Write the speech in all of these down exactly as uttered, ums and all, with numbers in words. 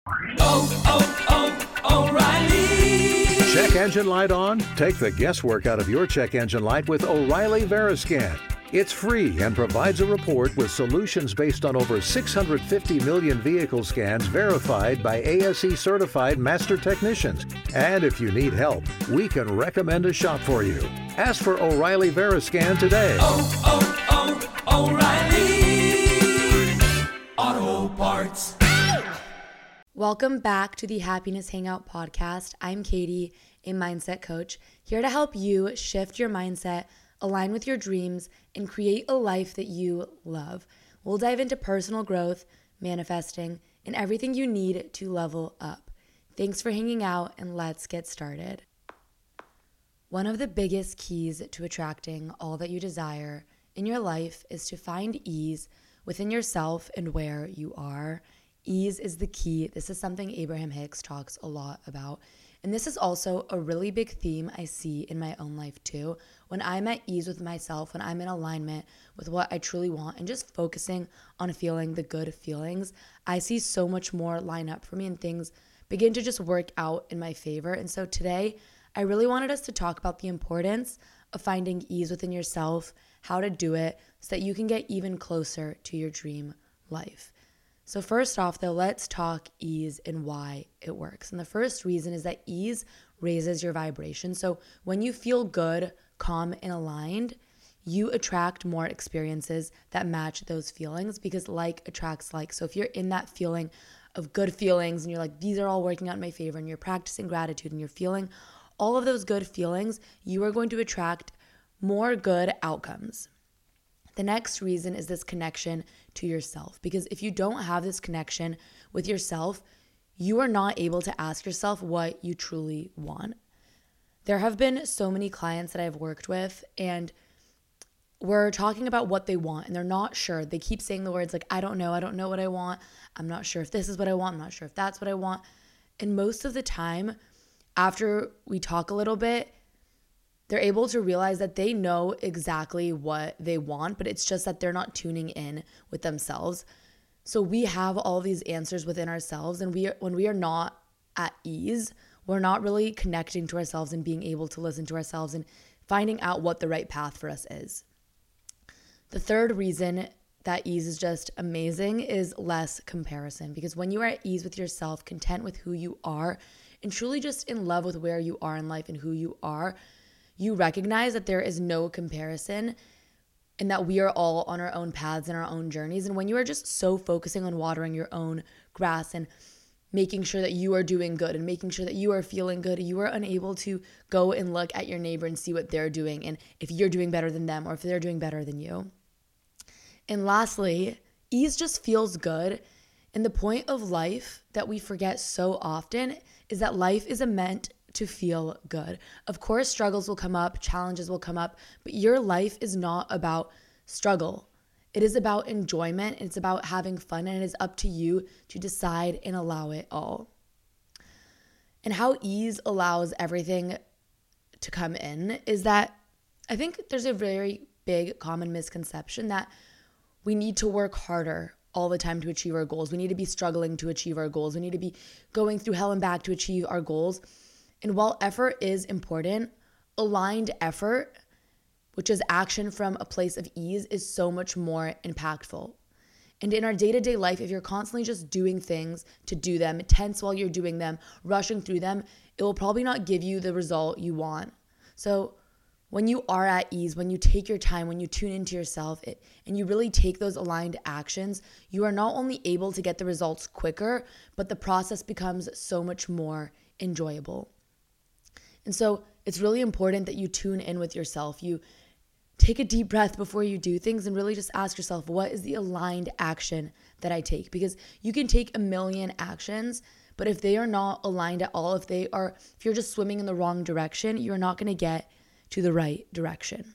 oh, oh, oh, O'Reilly. Check engine light on? Take the guesswork out of your check engine light with O'Reilly Veriscan. It's free and provides a report with solutions based on over six hundred fifty million vehicle scans verified by A S E certified master technicians. And if you need help, we can recommend a shop for you. Ask for O'Reilly Veriscan today. Oh, oh, oh, O'Reilly Auto Parts. Welcome back to the Happiness Hangout podcast. I'm Katie, a mindset coach, here to help you shift your mindset, align with your dreams, and create a life that you love. We'll dive into personal growth, manifesting, and everything you need to level up. Thanks for hanging out, and let's get started. One of the biggest keys to attracting all that you desire in your life is to find ease within yourself and where you are. Ease is the key. This is something Abraham Hicks talks a lot about. And this is also a really big theme I see in my own life too. When I'm at ease with myself, when I'm in alignment with what I truly want and just focusing on feeling the good feelings, I see so much more line up for me and things begin to just work out in my favor. And so today, I really wanted us to talk about the importance of finding ease within yourself, how to do it so that you can get even closer to your dream life. So first off, though, let's talk ease and why it works. And the first reason is that ease raises your vibration. So when you feel good, calm, and aligned, you attract more experiences that match those feelings because like attracts like. So if you're in that feeling of good feelings and you're like, these are all working out in my favor, and you're practicing gratitude and you're feeling all of those good feelings, you are going to attract more good outcomes. The next reason is this connection to yourself, because if you don't have this connection with yourself, you are not able to ask yourself what you truly want. There have been so many clients that I've worked with, and we're talking about what they want, and they're not sure. They keep saying the words like, I don't know, I don't know what I want. I'm not sure if this is what I want. I'm not sure if that's what I want. And most of the time, after we talk a little bit, they're able to realize that they know exactly what they want, but it's just that they're not tuning in with themselves. So we have all these answers within ourselves, and we are, when we are not at ease, we're not really connecting to ourselves and being able to listen to ourselves and finding out what the right path for us is. The third reason that ease is just amazing is less comparison, because when you are at ease with yourself, content with who you are, and truly just in love with where you are in life and who you are, you recognize that there is no comparison and that we are all on our own paths and our own journeys. And when you are just so focusing on watering your own grass and making sure that you are doing good and making sure that you are feeling good, you are unable to go and look at your neighbor and see what they're doing and if you're doing better than them or if they're doing better than you. And lastly, ease just feels good. And the point of life that we forget so often is that life is meant to feel good. Of course, struggles will come up, challenges will come up, but your life is not about struggle. It is about enjoyment. It's about having fun, and it is up to you to decide and allow it all. And how ease allows everything to come in is that I think there's a very big common misconception that we need to work harder all the time to achieve our goals. We need to be struggling to achieve our goals. We need to be going through hell and back to achieve our goals. And while effort is important, aligned effort, which is action from a place of ease, is so much more impactful. And in our day-to-day life, if you're constantly just doing things to do them, tense while you're doing them, rushing through them, it will probably not give you the result you want. So when you are at ease, when you take your time, when you tune into yourself, it, and you really take those aligned actions, you are not only able to get the results quicker, but the process becomes so much more enjoyable. And so it's really important that you tune in with yourself. You take a deep breath before you do things and really just ask yourself, what is the aligned action that I take? Because you can take a million actions, but if they are not aligned at all, if they are, if you're just swimming in the wrong direction, you're not going to get to the right direction.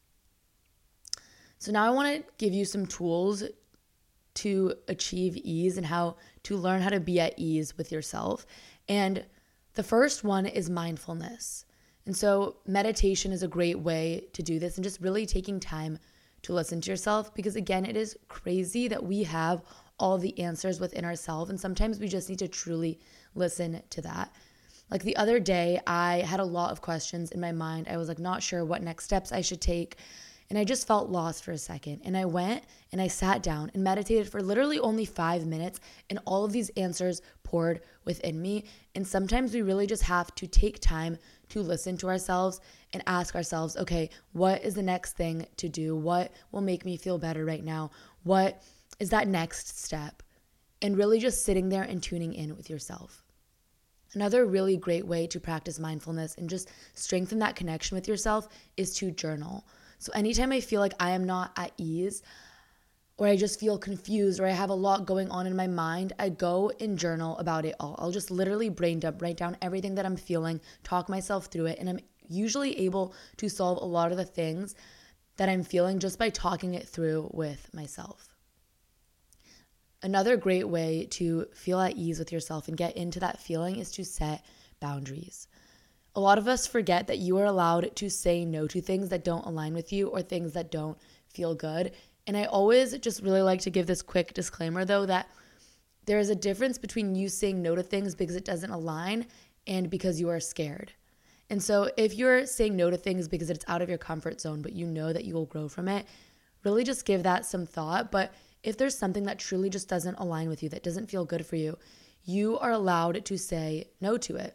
So now I want to give you some tools to achieve ease and how to learn how to be at ease with yourself. And the first one is mindfulness. And so meditation is a great way to do this, and just really taking time to listen to yourself, because again, it is crazy that we have all the answers within ourselves. And sometimes we just need to truly listen to that. Like the other day, I had a lot of questions in my mind. I was like not sure what next steps I should take. And I just felt lost for a second. And I went and I sat down and meditated for literally only five minutes. And all of these answers poured within me. And sometimes we really just have to take time to listen to ourselves and ask ourselves, okay, what is the next thing to do? What will make me feel better right now? What is that next step? And really just sitting there and tuning in with yourself. Another really great way to practice mindfulness and just strengthen that connection with yourself is to journal. So anytime I feel like I am not at ease, or I just feel confused, or I have a lot going on in my mind, I go and journal about it all. I'll just literally brain dump, write down everything that I'm feeling, talk myself through it, and I'm usually able to solve a lot of the things that I'm feeling just by talking it through with myself. Another great way to feel at ease with yourself and get into that feeling is to set boundaries. A lot of us forget that you are allowed to say no to things that don't align with you or things that don't feel good. And I always just really like to give this quick disclaimer though, that there is a difference between you saying no to things because it doesn't align and because you are scared. And so if you're saying no to things because it's out of your comfort zone, but you know that you will grow from it, really just give that some thought. But if there's something that truly just doesn't align with you, that doesn't feel good for you, you are allowed to say no to it.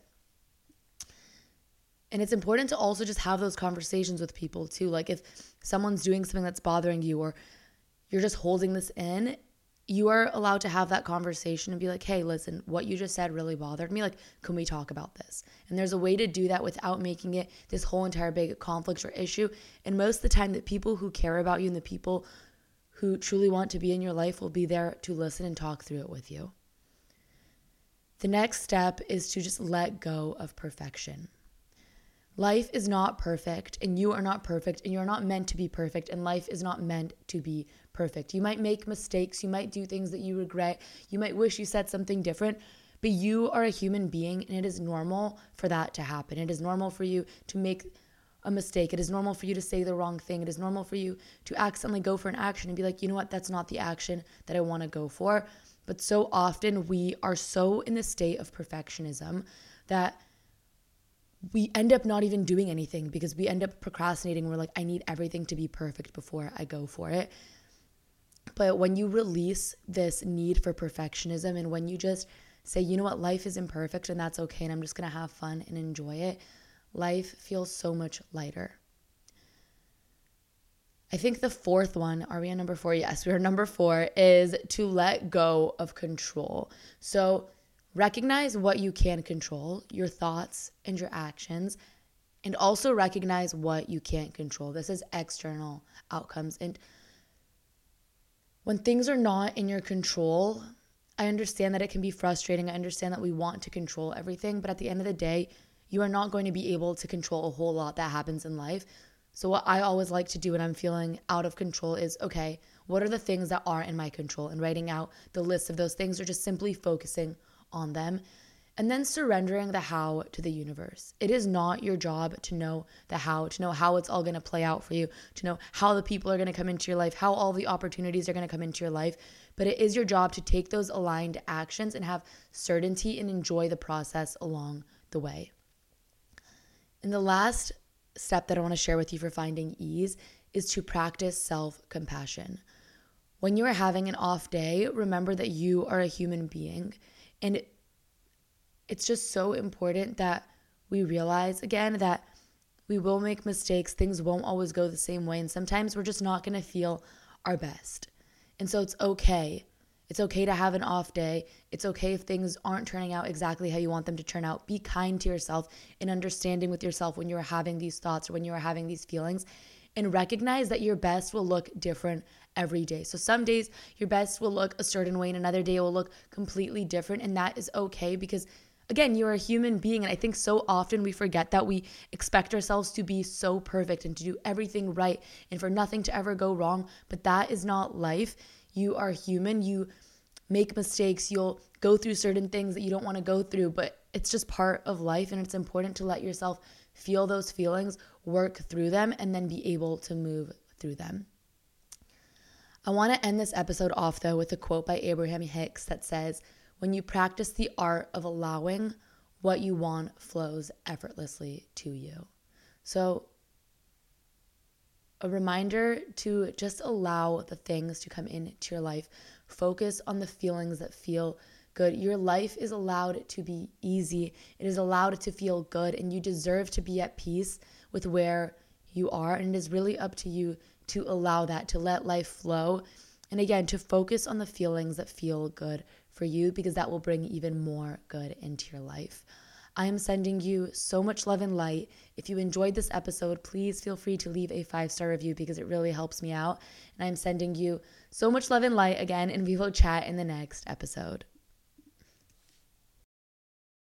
And it's important to also just have those conversations with people too. Like if someone's doing something that's bothering you or you're just holding this in, you are allowed to have that conversation and be like, hey, listen, what you just said really bothered me. Like, can we talk about this? And there's a way to do that without making it this whole entire big conflict or issue. And most of the time, the people who care about you and the people who truly want to be in your life will be there to listen and talk through it with you. The next step is to just let go of perfection. Life is not perfect, and you are not perfect, and you're not meant to be perfect, and life is not meant to be perfect. You might make mistakes, you might do things that you regret, you might wish you said something different, but you are a human being, and it is normal for that to happen. It is normal for you to make a mistake. It is normal for you to say the wrong thing. It is normal for you to accidentally go for an action and be like, you know what, that's not the action that I want to go for. But so often we are so in the state of perfectionism that we end up not even doing anything because we end up procrastinating. We're like, I need everything to be perfect before I go for it. But when you release this need for perfectionism and when you just say, you know what, life is imperfect and that's okay, and I'm just going to have fun and enjoy it, life feels so much lighter. I think the fourth one, are we on number four? Yes, we're number four, is to let go of control. So recognize what you can control, your thoughts and your actions, and also recognize what you can't control. This is external outcomes. And when things are not in your control, I understand that it can be frustrating. I understand that we want to control everything, but at the end of the day, you are not going to be able to control a whole lot that happens in life. So what I always like to do when I'm feeling out of control is, okay, what are the things that are in my control? And writing out the list of those things, or just simply focusing on them, and then surrendering the how to the universe. It is not your job to know the how, to know how it's all going to play out for you, to know how the people are going to come into your life, how all the opportunities are going to come into your life. But it is your job to take those aligned actions and have certainty and enjoy the process along the way. And the last step that I want to share with you for finding ease is to practice self-compassion. When you are having an off day, remember that you are a human being. And it's just so important that we realize, again, that we will make mistakes. Things won't always go the same way. And sometimes we're just not going to feel our best. And so it's okay. It's okay to have an off day. It's okay if things aren't turning out exactly how you want them to turn out. Be kind to yourself and understanding with yourself when you're having these thoughts or when you're having these feelings. And recognize that your best will look different every day. So some days your best will look a certain way and another day it will look completely different. And that is okay because, again, you're a human being. And I think so often we forget that we expect ourselves to be so perfect and to do everything right and for nothing to ever go wrong. But that is not life. You are human. You make mistakes. You'll go through certain things that you don't want to go through, but it's just part of life. And it's important to let yourself feel those feelings, work through them, and then be able to move through them. I want to end this episode off though with a quote by Abraham Hicks that says, "When you practice the art of allowing, what you want flows effortlessly to you." So a reminder to just allow the things to come into your life. Focus on the feelings that feel good. Your life is allowed to be easy. It is allowed to feel good, and you deserve to be at peace with where you are. And it is really up to you to allow that, to let life flow. And again, to focus on the feelings that feel good for you, because that will bring even more good into your life. I am sending you so much love and light. If you enjoyed this episode, please feel free to leave a five-star review because it really helps me out. And I'm sending you so much love and light again, and we will chat in the next episode.